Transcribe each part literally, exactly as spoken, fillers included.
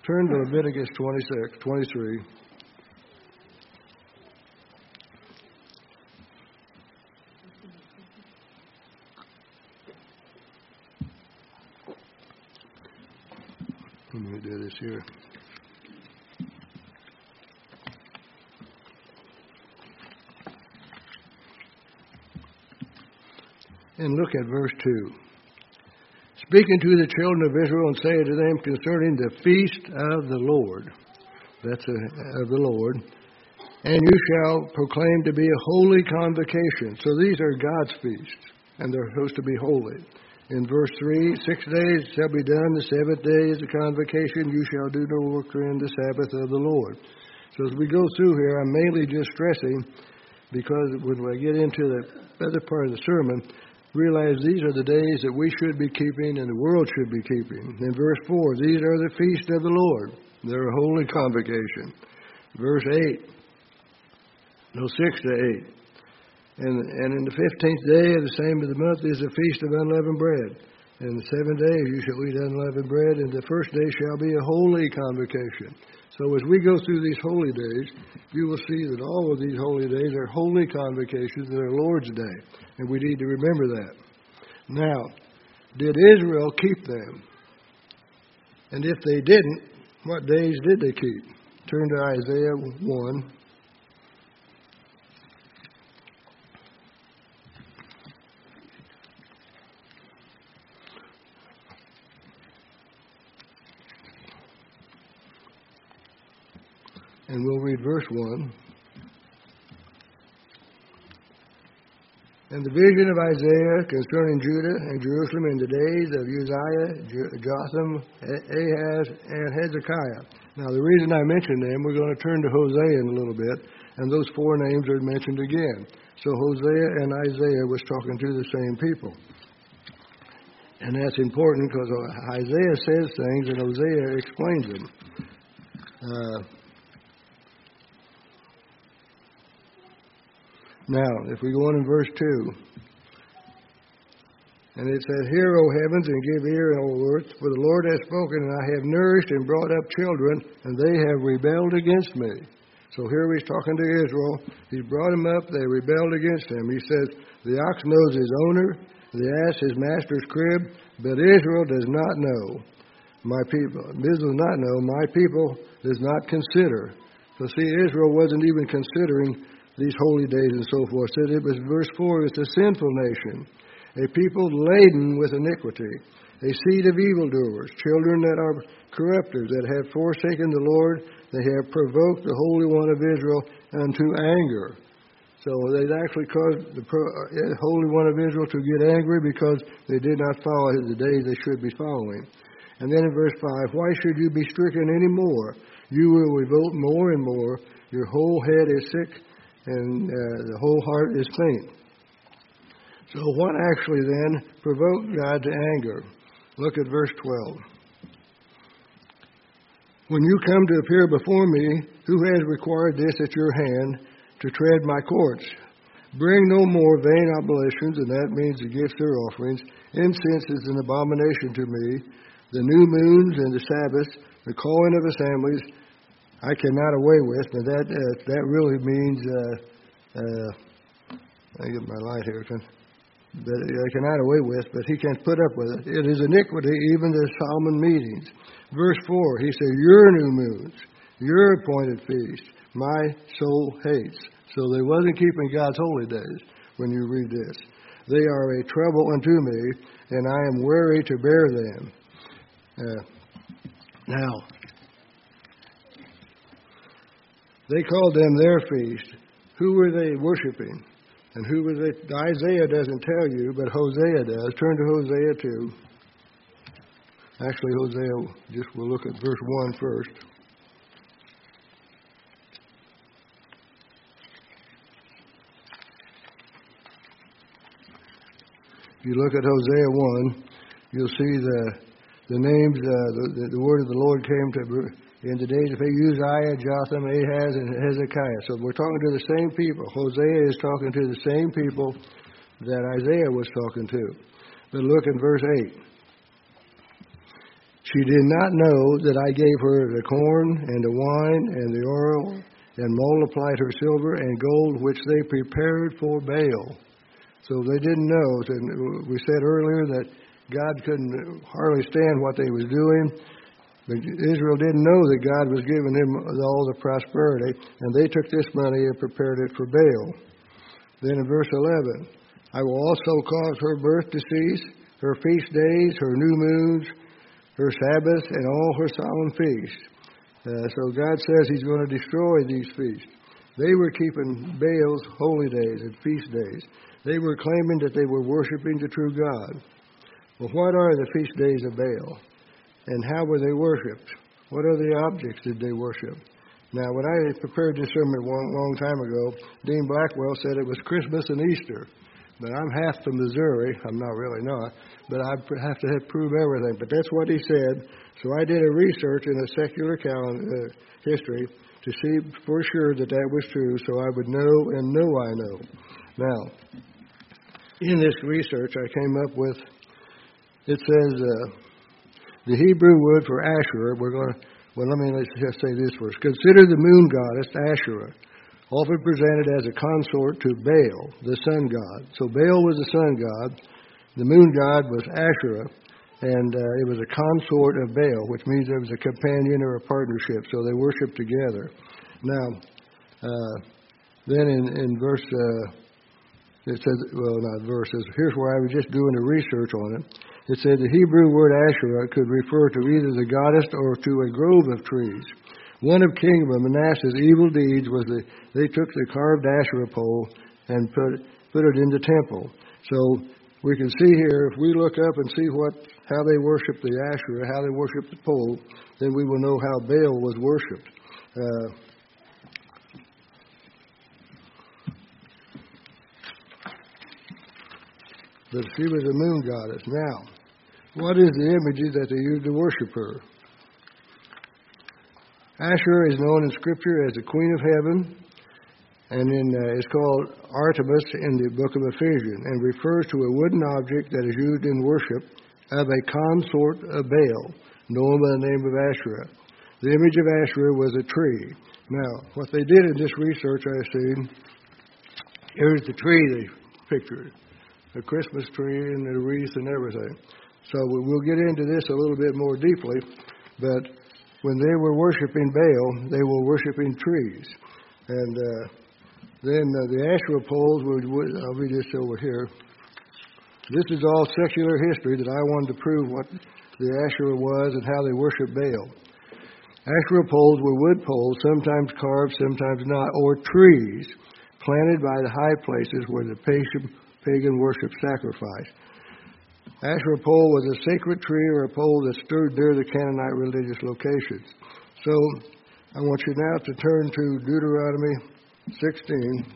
Turn to Leviticus twenty-six, twenty-three. Let me do this here. And look at verse two. Speaking to the children of Israel and saying to them concerning the feast of the Lord. That's a, of the Lord. And you shall proclaim to be a holy convocation. So these are God's feasts, and they're supposed to be holy. In verse three, six days shall be done, the seventh day is a convocation. You shall do no work in the Sabbath of the Lord. So as we go through here, I'm mainly just stressing, because when I get into the other part of the sermon, realize these are the days that we should be keeping and the world should be keeping. In verse four, these are the feast of the Lord. They're a holy convocation. Verse eight, no, six to eight. And, and in the fifteenth day of the same of the month is the feast of unleavened bread. And the seven days you shall eat unleavened bread, and the first day shall be a holy convocation. So as we go through these holy days, you will see that all of these holy days are holy convocations that are Lord's Day. And we need to remember that. Now, did Israel keep them? And if they didn't, what days did they keep? Turn to Isaiah one. And we'll read verse one. And the vision of Isaiah concerning Judah and Jerusalem in the days of Uzziah, Jotham, Ahaz, and Hezekiah. Now, the reason I mentioned them, we're going to turn to Hosea in a little bit, and those four names are mentioned again. So Hosea and Isaiah was talking to the same people. And that's important because Isaiah says things and Hosea explains them. Uh, Now, if we go on in verse two, and it says, Hear, O heavens, and give ear, O earth, for the Lord has spoken, and I have nourished and brought up children, and they have rebelled against me. So here he's talking to Israel. He's brought them up, they rebelled against him. He says, The ox knows his owner, the ass his master's crib, but Israel does not know. My people, Israel does not know, my people does not consider. So see, Israel wasn't even considering these holy days and so forth. So it was verse four, it's a sinful nation, a people laden with iniquity, a seed of evildoers, children that are corrupters, that have forsaken the Lord, they have provoked the Holy One of Israel unto anger. So they actually caused the Holy One of Israel to get angry because they did not follow the days they should be following. And then in verse five, why should you be stricken any more? You will revolt more and more. Your whole head is sick, and uh, the whole heart is faint. So what actually then provoked God to anger? Look at verse twelve. When you come to appear before me, who has required this at your hand to tread my courts? Bring no more vain oblations, and that means the gifts or offerings. Incense is an abomination to me. The new moons and the Sabbaths, the calling of assemblies, I cannot away with. Now that uh, that really means, uh, uh, I get my light here, but I cannot away with, but he can't put up with it. It is iniquity, even the Solomon meetings. Verse four, he said, your new moons, your appointed feast, my soul hates. So they wasn't keeping God's holy days when you read this. They are a trouble unto me, and I am weary to bear them. Uh, now, they called them their feast. Who were they worshiping? And who was it? Isaiah doesn't tell you, but Hosea does. Turn to Hosea two. Actually, Hosea, just we'll look at verse one first. If you look at Hosea one, you'll see the the names, uh, the, the word of the Lord came to in the days of Uzziah, Jotham, Ahaz, and Hezekiah. So we're talking to the same people. Hosea is talking to the same people that Isaiah was talking to. But look in verse eight. She did not know that I gave her the corn and the wine and the oil and multiplied her silver and gold, which they prepared for Baal. So they didn't know. And we said earlier that God couldn't hardly stand what they was doing. But Israel didn't know that God was giving them all the prosperity, and they took this money and prepared it for Baal. Then in verse eleven, I will also cause her birth to cease, her feast days, her new moons, her Sabbaths, and all her solemn feasts. Uh, so God says He's going to destroy these feasts. They were keeping Baal's holy days and feast days. They were claiming that they were worshiping the true God. Well, what are the feast days of Baal? And how were they worshipped? What other objects did they worship? Now, when I prepared this sermon a long, long time ago, Dean Blackwell said it was Christmas and Easter. But I'm half from Missouri. I'm not really not. But I have to have prove everything. But that's what he said. So I did a research in a secular calendar, uh, history to see for sure that that was true, so I would know and know I know. Now, in this research I came up with, it says, uh, the Hebrew word for Asherah, we're going to, well, let me let's just say this first. Consider the moon goddess, Asherah, often presented as a consort to Baal, the sun god. So Baal was the sun god. The moon god was Asherah, and uh, it was a consort of Baal, which means there was a companion or a partnership. So they worshiped together. Now, uh, then in, in verse, uh, it says, well, not verses, here's where I was just doing the research on it. It said the Hebrew word Asherah could refer to either the goddess or to a grove of trees. One of King Manasseh's evil deeds was that they took the carved Asherah pole and put put it in the temple. So we can see here, if we look up and see what how they worshiped the Asherah, how they worshiped the pole, then we will know how Baal was worshipped. Uh, but she was a moon goddess. Now, what is the imagery that they used to worship her? Asherah is known in Scripture as the Queen of Heaven, and in, uh, it's called Artemis in the book of Ephesians, and refers to a wooden object that is used in worship of a consort of Baal, known by the name of Asherah. The image of Asherah was a tree. Now, what they did in this research I seen, here's the tree they pictured, a Christmas tree and the wreath and everything. So we'll get into this a little bit more deeply, but when they were worshiping Baal, they were worshiping trees. And uh, then uh, the Asherah poles, were, I'll read this over here. This is all secular history that I wanted to prove what the Asherah was and how they worshiped Baal. Asherah poles were wood poles, sometimes carved, sometimes not, or trees planted by the high places where the pagan worship sacrificed. Asherah pole was a sacred tree or a pole that stood near the Canaanite religious locations. So I want you now to turn to Deuteronomy sixteen.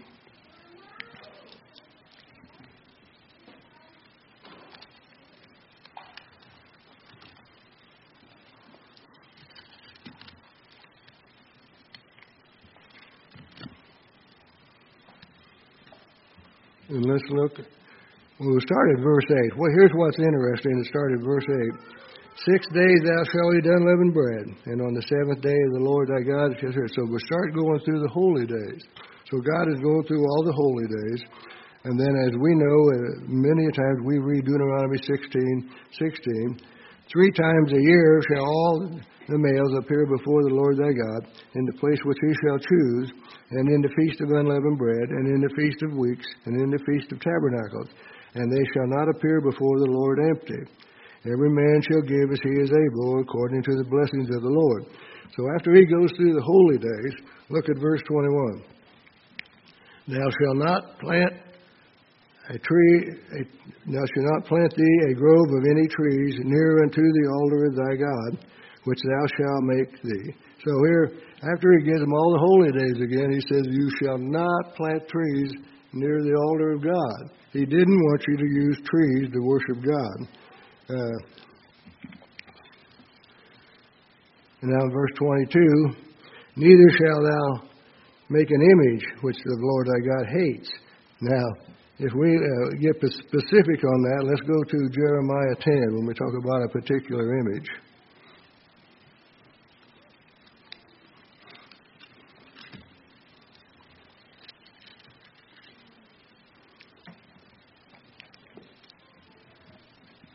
And let's look. We'll start at verse eight. Well, here's what's interesting. It started at verse eight. Six days thou shalt eat unleavened bread, and on the seventh day the Lord thy God shall serve. So we'll start going through the holy days. So God is going through all the holy days. And then as we know, uh, many times we read Deuteronomy sixteen, sixteen. Three times a year shall all the males appear before the Lord thy God in the place which he shall choose, and in the feast of unleavened bread, and in the feast of weeks, and in the feast of tabernacles. And they shall not appear before the Lord empty. Every man shall give as he is able, according to the blessings of the Lord. So after he goes through the holy days, look at verse twenty-one. Thou shalt not plant a tree, a, thou shalt not plant thee a grove of any trees near unto the altar of thy God, which thou shalt make thee. So here, after he gives them all the holy days again, he says, you shall not plant trees near the altar of God. He didn't want you to use trees to worship God. Uh, and now in verse twenty-two, neither shalt thou make an image which the Lord thy God hates. Now, if we uh, get specific on that, let's go to Jeremiah ten when we talk about a particular image.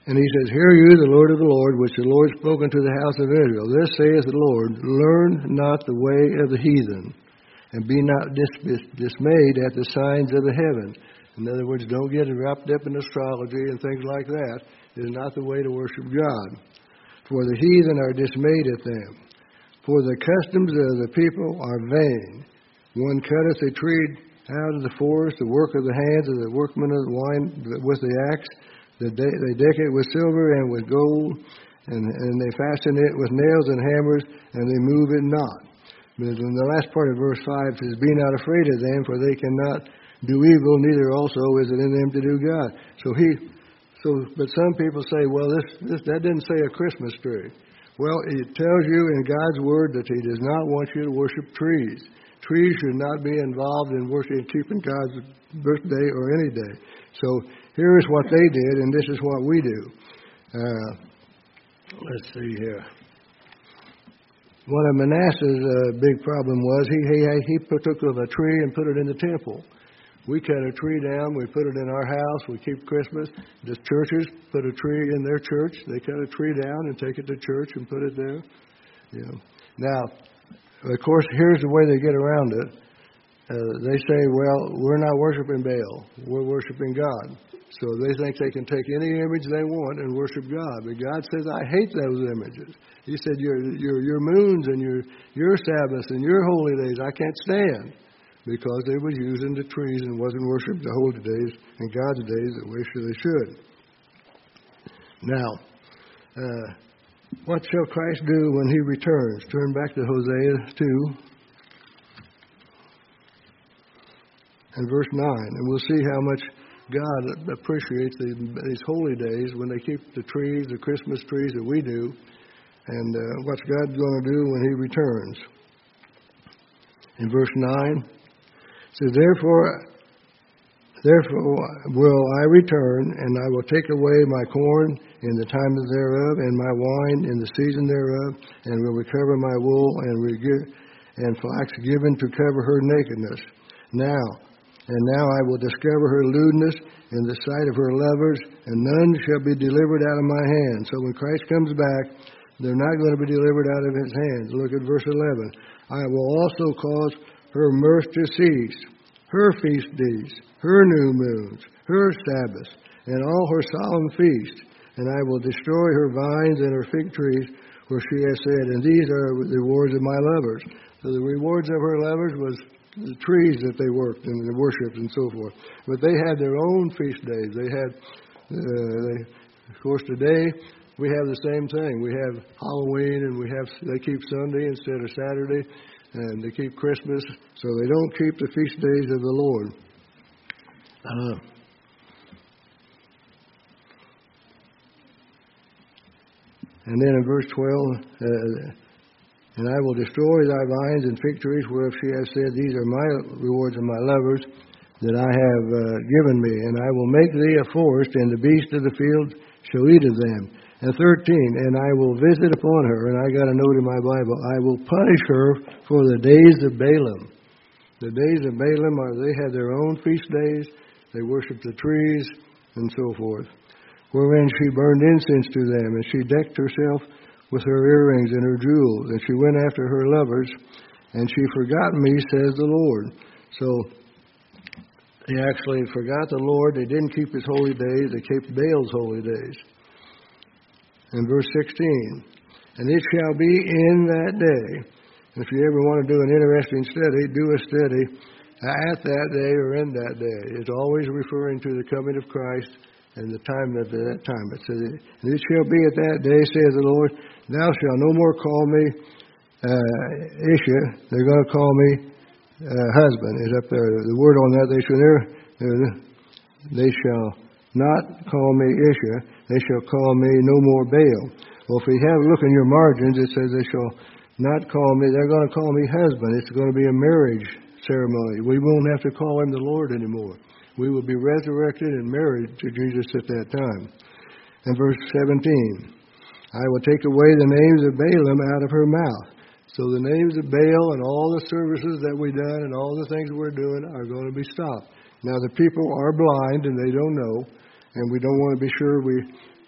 And he says, Hear you, the Lord of the Lord, which the Lord spoke unto the house of Israel. This saith the Lord, Learn not the way of the heathen, and be not dis- dismayed at the signs of the heaven. In other words, don't get wrapped up in astrology and things like that. It is not the way to worship God. For the heathen are dismayed at them. For the customs of the people are vain. One cutteth a tree out of the forest, the work of the hands of the workmen of the wine with the axe. They deck it with silver and with gold, and, and they fasten it with nails and hammers, and they move it not. But in the last part of verse five, it says, Be not afraid of them, for they cannot do evil, neither also is it in them to do God. So he, so, but some people say, well, this, this that didn't say a Christmas tree. Well, it tells you in God's Word that He does not want you to worship trees. Trees should not be involved in worshiping, keeping God's birthday or any day. So here is what they did, and this is what we do. Uh, let's see here. One of Manasseh's uh, big problem was he he he took a tree and put it in the temple. We cut a tree down, we put it in our house, we keep Christmas. The churches put a tree in their church. They cut a tree down and take it to church and put it there. You know. Now, of course, here's the way they get around it. Uh, they say, well, we're not worshiping Baal. We're worshiping God. So they think they can take any image they want and worship God. But God says, I hate those images. He said, your your your moons and your your Sabbaths and your holy days, I can't stand. Because they were using the trees and wasn't worshiping the holy days and God's days the way they should. Now, uh, what shall Christ do when He returns? Turn back to Hosea two and verse nine, and we'll see how much God appreciates these, these holy days when they keep the trees, the Christmas trees that we do, and uh, what's God going to do when He returns. In verse nine, So therefore, therefore will I return, and I will take away my corn in the time thereof, and my wine in the season thereof, and will recover my wool and regi- and flax given to cover her nakedness. Now, and now I will discover her lewdness in the sight of her lovers, and none shall be delivered out of my hand. So when Christ comes back, they're not going to be delivered out of His hands. Look at verse eleven. I will also cause her mirth to cease, her feast days, her new moons, her Sabbaths, and all her solemn feasts. And I will destroy her vines and her fig trees, where she has said, and these are the rewards of my lovers. So the rewards of her lovers was the trees that they worked and they worshipped and so forth. But they had their own feast days. They had, uh, they, of course, today we have the same thing. We have Halloween, and we have they keep Sunday instead of Saturday. And they keep Christmas, so they don't keep the feast days of the Lord. Uh, and then in verse twelve, uh, and I will destroy thy vines and fig trees, whereof she has said, these are my rewards of my lovers that I have uh, given me. And I will make thee a forest, and the beasts of the field shall eat of them. And thirteen, and I will visit upon her, and I got a note in my Bible, I will punish her for the days of Balaam. The days of Balaam are, they had their own feast days, they worshiped the trees, and so forth. Wherein she burned incense to them, and she decked herself with her earrings and her jewels, and she went after her lovers, and she forgot me, says the Lord. So, they actually forgot the Lord, they didn't keep His holy days, they kept Baal's holy days. In verse sixteen, and it shall be in that day. If you ever want to do an interesting study, do a study at that day or in that day. It's always referring to the coming of Christ and the time of that time. It says, and it shall be at that day, says the Lord, thou shalt no more call me uh, Isha. They're going to call me uh, husband. Is up there. The word on that, they shall never, they shall not call me Isha. They shall call me no more Baal. Well, if we have a look in your margins, it says they shall not call me, they're going to call me husband. It's going to be a marriage ceremony. We won't have to call Him the Lord anymore. We will be resurrected and married to Jesus at that time. And verse seventeen, I will take away the names of Balaam out of her mouth. So the names of Baal and all the services that we've done and all the things we're doing are going to be stopped. Now the people are blind and they don't know. And we don't want to be sure we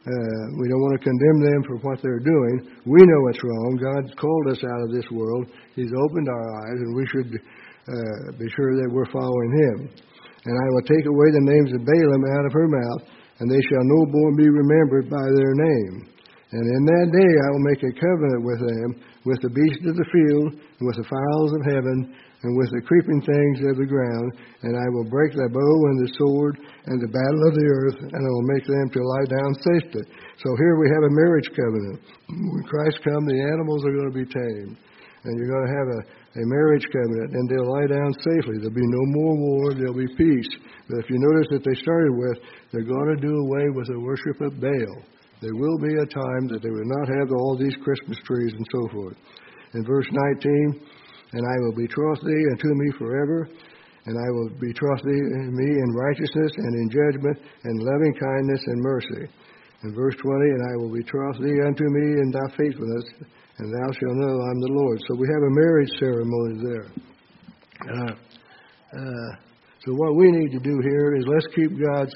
uh, we don't want to condemn them for what they're doing. We know it's wrong. God's called us out of this world. He's opened our eyes, and we should uh, be sure that we're following Him. And I will take away the names of Balaam out of her mouth, and they shall no more be remembered by their name. And in that day I will make a covenant with them, with the beasts of the field, and with the fowls of heaven, and with the creeping things of the ground, and I will break the bow and the sword and the battle of the earth, and I will make them to lie down safely. So here we have a marriage covenant. When Christ comes, the animals are going to be tamed, and you're going to have a, a marriage covenant, and they'll lie down safely. There'll be no more war. There'll be peace. But if you notice that they started with, they're going to do away with the worship of Baal. There will be a time that they will not have all these Christmas trees and so forth. In verse nineteen, and I will betroth thee unto me forever, and I will betroth thee in me in righteousness and in judgment and loving kindness and mercy. In verse twenty, and I will betroth thee unto me in thy faithfulness, and thou shalt know I'm the Lord. So we have a marriage ceremony there. Uh, uh, so what we need to do here is let's keep God's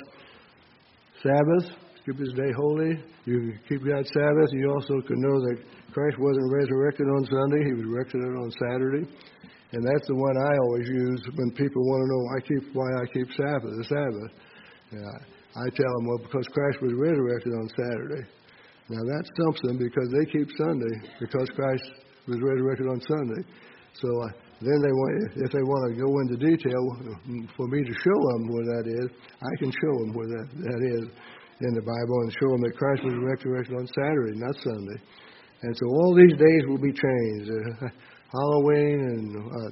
Sabbath. Keep His day holy. You keep God's Sabbath. You also can know that Christ wasn't resurrected on Sunday. He was resurrected on Saturday. And that's the one I always use when people want to know I keep why I keep Sabbath, the Sabbath. Yeah, I tell them, well, because Christ was resurrected on Saturday. Now that stumps them because they keep Sunday because Christ was resurrected on Sunday. So uh, then they want, if they want to go into detail for me to show them where that is, I can show them where that, that is in the Bible and show them that Christ was resurrected on Saturday, not Sunday. And so all these days will be changed. Uh, Halloween and uh,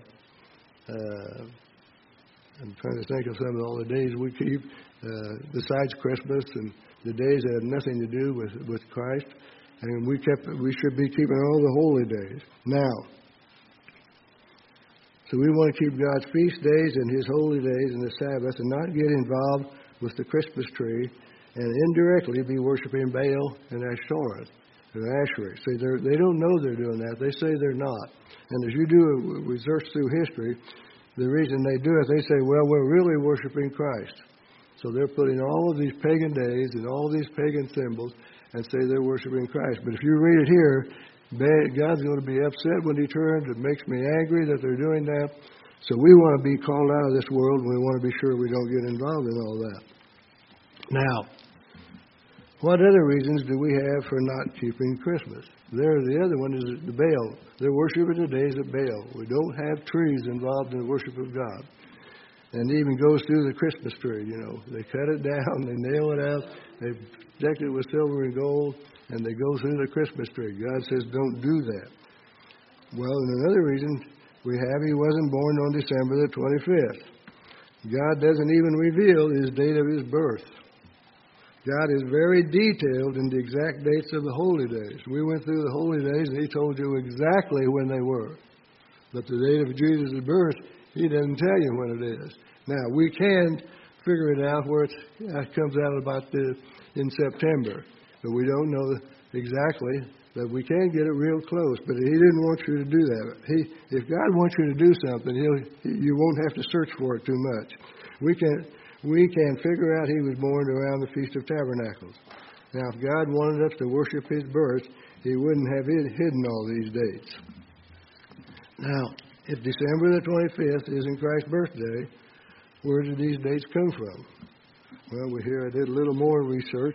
uh, I'm trying to think of some of all the days we keep uh, besides Christmas and the days that have nothing to do with, with Christ. And we kept we should be keeping all the holy days. Now, so we want to keep God's feast days and His holy days and the Sabbath and not get involved with the Christmas tree and indirectly be worshiping Baal and Ashtoreth and Asherah. See, they don't know they're doing that. They say they're not. And as you do a research through history, the reason they do it, they say, well, we're really worshiping Christ. So they're putting all of these pagan days and all these pagan symbols and say they're worshiping Christ. But if you read it here, God's going to be upset when He turns. It makes me angry that they're doing that. So we want to be called out of this world, and we want to be sure we don't get involved in all that. Now, what other reasons do we have for not keeping Christmas? There, the other one is the Baal. They're worshiping the days of Baal. We don't have trees involved in the worship of God. And it even goes through the Christmas tree, you know. They cut it down, they nail it out, they protect it with silver and gold, and they go through the Christmas tree. God says don't do that. Well, and another reason we have, He wasn't born on December the twenty-fifth. God doesn't even reveal His date of His birth. God is very detailed in the exact dates of the holy days. We went through the holy days, and He told you exactly when they were. But the date of Jesus' birth, He doesn't tell you when it is. Now, we can figure it out where it comes out about the, in September. But we don't know exactly, but we can get it real close. But He didn't want you to do that. He, if God wants you to do something, He'll, you won't have to search for it too much. We can, we can figure out He was born around the Feast of Tabernacles. Now, if God wanted us to worship His birth, He wouldn't have hidden all these dates. Now, if December the twenty-fifth isn't Christ's birthday, where did these dates come from? Well, we hear I did a little more research.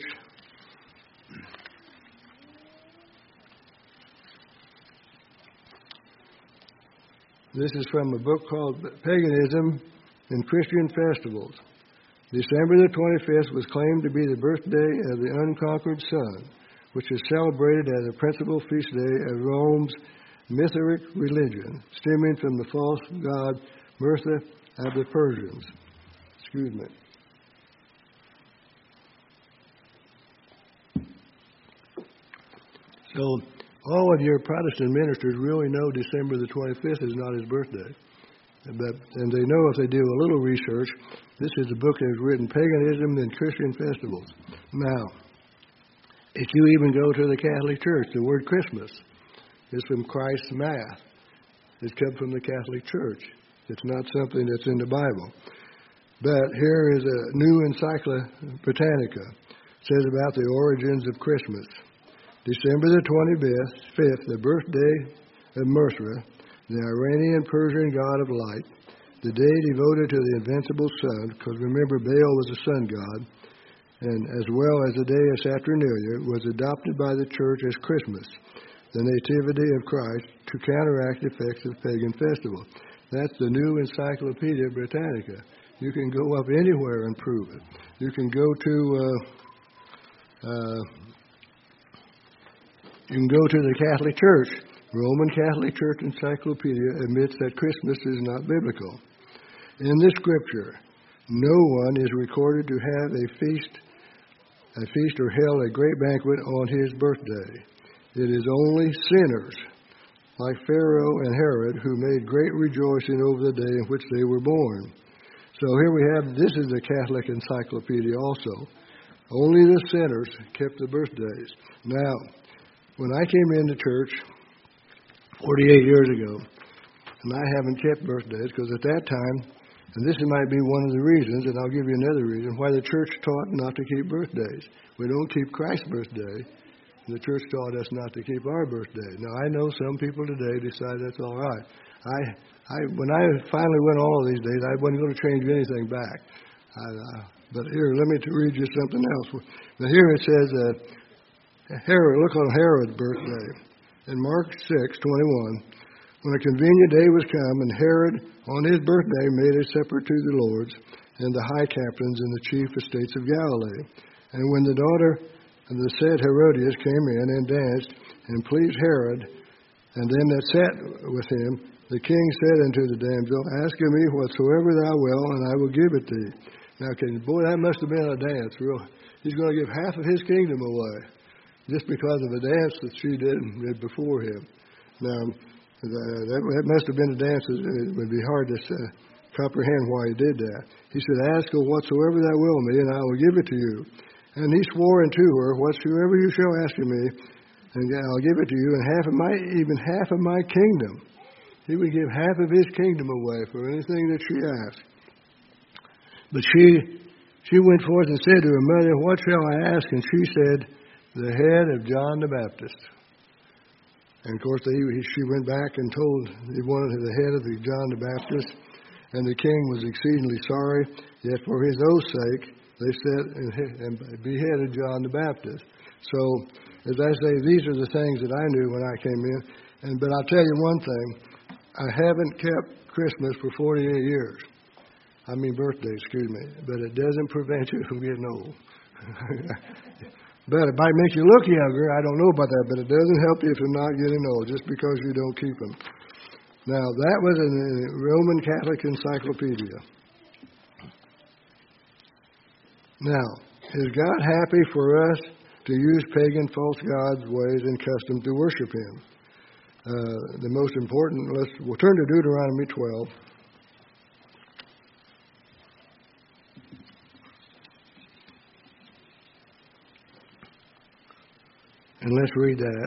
This is from a book called Paganism and Christian Festivals. December the twenty-fifth was claimed to be the birthday of the unconquered sun, which is celebrated as a principal feast day of Rome's Mithric religion, stemming from the false god Mithra of the Persians. Excuse me. So, all of your Protestant ministers really know December the twenty-fifth is not His birthday. But, and they know if they do a little research, this is a book that is written, Paganism and Christian Festivals. Now, if you even go to the Catholic Church, the word Christmas is from Christ's Mass. It's come from the Catholic Church. It's not something that's in the Bible. But here is a new Encyclopedia Britannica. says about the origins of Christmas. December the twenty-fifth, the birthday of Mercer, the Iranian Persian god of light, the day devoted to the invincible sun, because remember Baal was a sun god, and as well as the day of Saturnalia, was adopted by the church as Christmas, the nativity of Christ, to counteract the effects of pagan festival. That's the new Encyclopedia Britannica. You can go up anywhere and prove it. You can go to uh, uh, you can go to the Catholic Church. Roman Catholic Church Encyclopedia admits that Christmas is not biblical. In the Scripture, no one is recorded to have a feast, a feast or held a great banquet on his birthday. It is only sinners, like Pharaoh and Herod, who made great rejoicing over the day in which they were born. So here we have, this is the Catholic Encyclopedia also. Only the sinners kept the birthdays. Now, when I came into church forty-eight years ago, and I haven't kept birthdays, because at that time, and this might be one of the reasons, and I'll give you another reason, why the church taught not to keep birthdays. We don't keep Christ's birthday. The church taught us not to keep our birthday. Now, I know some people today decide that's all right. I, I, when I finally went all of these days, I wasn't going to change anything back. I, uh, but here, let me read you something else. Now, here it says, uh, Herod, look on Herod's birthday. In Mark six twenty-one, when a convenient day was come, and Herod on his birthday made a supper to the lords and the high captains and the chief estates of Galilee. And when the daughter of the said Herodias came in and danced and pleased Herod, and them that sat with him, the king said unto the damsel, Ask of me whatsoever thou wilt, and I will give it thee. Now, can, boy, that must have been a dance. Real, he's going to give half of his kingdom away, just because of a dance that she did before him. Now, that, that must have been a dance that it would be hard to uh, comprehend why he did that. He said, Ask of whatsoever thou wilt me, and I will give it to you. And he swore unto her, Whatsoever you shall ask of me, and I'll give it to you, and half of my, even half of my kingdom. He would give half of his kingdom away for anything that she asked. But she, she went forth and said to her mother, What shall I ask? And she said, The head of John the Baptist. And of course, they, she went back and told, he wanted the head of the John the Baptist. And the king was exceedingly sorry, yet for his oath's sake, they said, and beheaded John the Baptist. So, as I say, these are the things that I knew when I came in. And but I'll tell you one thing, I haven't kept Christmas for forty-eight years. I mean birthday, excuse me. But it doesn't prevent you from getting old. But it might make you look younger. I don't know about that, but it doesn't help you from not getting old just because you don't keep them. Now, that was in the Roman Catholic Encyclopedia. Now, is God happy for us to use pagan false gods' ways and customs to worship Him? Uh, the most important, let's, we'll turn to Deuteronomy twelve. And let's read that.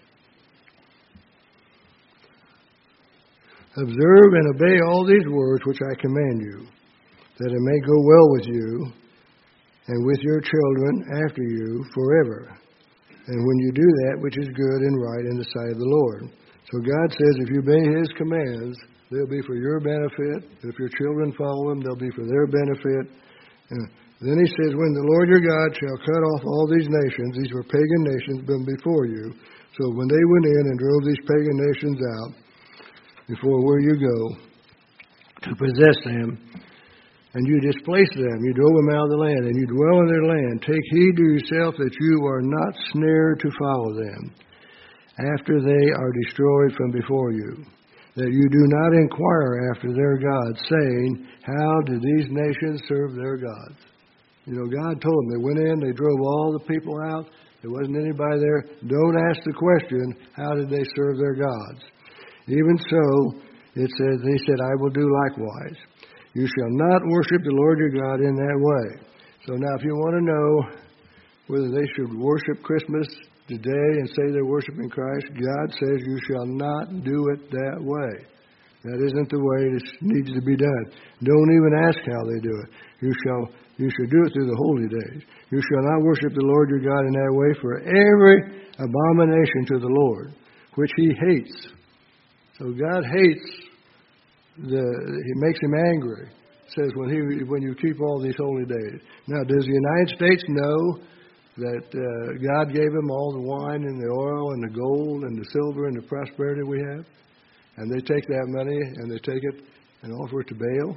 Observe and obey all these words which I command you, that it may go well with you and with your children after you forever. And when you do that which is good and right in the sight of the Lord. So God says if you obey His commands, they'll be for your benefit. If your children follow them, they'll be for their benefit. And then He says, when the Lord your God shall cut off all these nations, these were pagan nations been before you. So when they went in and drove these pagan nations out, before where you go, to possess them, and you displaced them, you drove them out of the land, and you dwell in their land, take heed to yourself that you are not snared to follow them, after they are destroyed from before you, that you do not inquire after their gods, saying, how do these nations serve their gods? You know, God told them, they went in, they drove all the people out, there wasn't anybody there. Don't ask the question, how did they serve their gods? Even so, it says, He said, I will do likewise. You shall not worship the Lord your God in that way. So now if you want to know whether they should worship Christmas today and say they're worshiping Christ, God says you shall not do it that way. That isn't the way this needs to be done. Don't even ask how they do it. You shall you shall do it through the holy days. You shall not worship the Lord your God in that way, for every abomination to the Lord, which he hates. So God hates the he makes him angry. It says when he when you keep all these holy days. Now, does the United States know that uh, God gave them all the wine and the oil and the gold and the silver and the prosperity we have? And they take that money and they take it and offer it to Baal.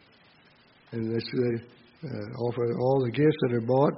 And they, they uh, offer all the gifts that are bought.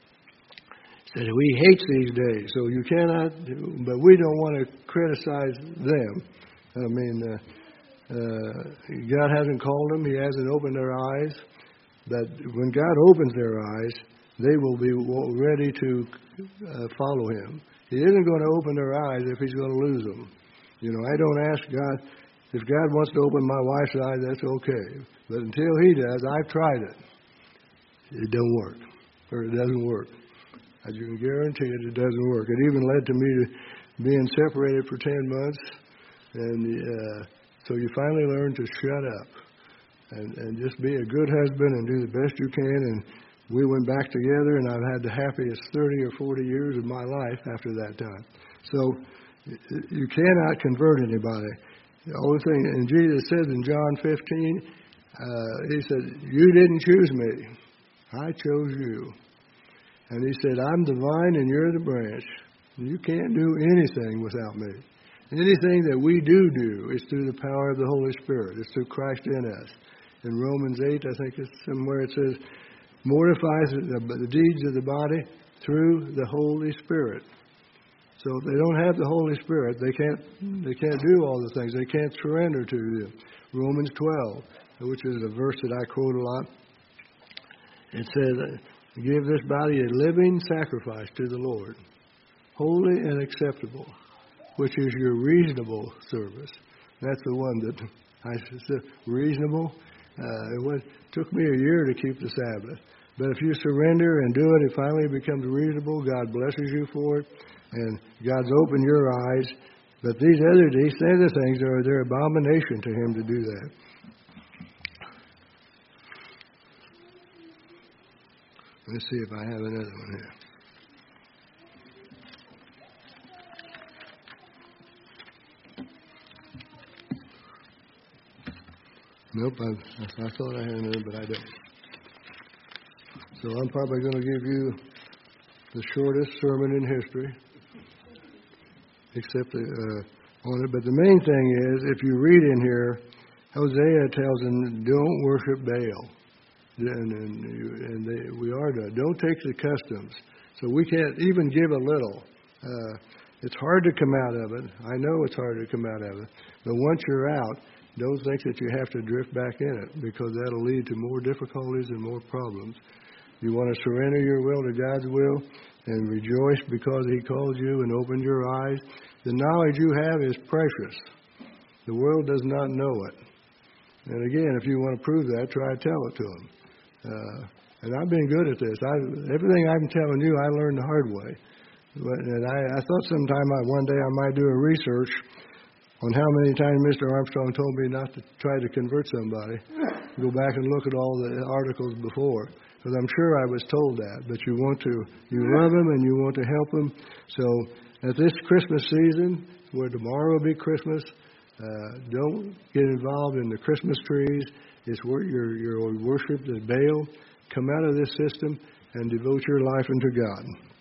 Said we hate these days, so you cannot. But we don't want to criticize them. I mean, uh, uh, God hasn't called them. He hasn't opened their eyes. But when God opens their eyes, they will be ready to uh, follow Him. He isn't going to open their eyes if He's going to lose them. You know, I don't ask God, if God wants to open my wife's eyes, that's okay. But until He does, I've tried it. It don't work. Or it doesn't work. I can guarantee it, it doesn't work. It even led to me to being separated for ten months. And uh, so you finally learn to shut up and, and just be a good husband and do the best you can. And we went back together, and I've had the happiest thirty or forty years of my life after that time. So you cannot convert anybody. The only thing, and Jesus says in John fifteen, uh, He said, you didn't choose me. I chose you. And He said, I'm the vine and you're the branch. You can't do anything without me. Anything that we do do is through the power of the Holy Spirit. It's through Christ in us. In Romans eight, I think it's somewhere it says, mortifies the, the deeds of the body through the Holy Spirit. So if they don't have the Holy Spirit, they can't they can't do all the things. They can't surrender to them. Romans twelve, which is a verse that I quote a lot. It says, give this body a living sacrifice to the Lord, holy and acceptable, which is your reasonable service. That's the one that I said, reasonable. Uh, it went, took me a year to keep the Sabbath. But if you surrender and do it, it finally becomes reasonable. God blesses you for it. And God's opened your eyes. But these other, these other things are they're abomination to Him to do that. Let's see if I have another one here. Nope, I, I thought I had another, but I don't. So I'm probably going to give you the shortest sermon in history, except uh, on it. But the main thing is, if you read in here, Hosea tells them, don't worship Baal. And, and, and they, we are to. Don't take the customs. So we can't even give a little. Uh, it's hard to come out of it. I know it's hard to come out of it. But once you're out, don't think that you have to drift back in it, because that'll lead to more difficulties and more problems. You want to surrender your will to God's will and rejoice because He called you and opened your eyes. The knowledge you have is precious. The world does not know it. And again, if you want to prove that, try to tell it to them. Uh, and I've been good at this. I, everything I'm telling you, I learned the hard way. But, and I, I thought sometime I, one day I might do a research on how many times Mister Armstrong told me not to try to convert somebody. Go back and look at all the articles before. Because I'm sure I was told that. But you want to, you love them and you want to help them. So at this Christmas season, where tomorrow will be Christmas, uh, don't get involved in the Christmas trees. It's where your your worship is Baal. Come out of this system and devote your life unto God.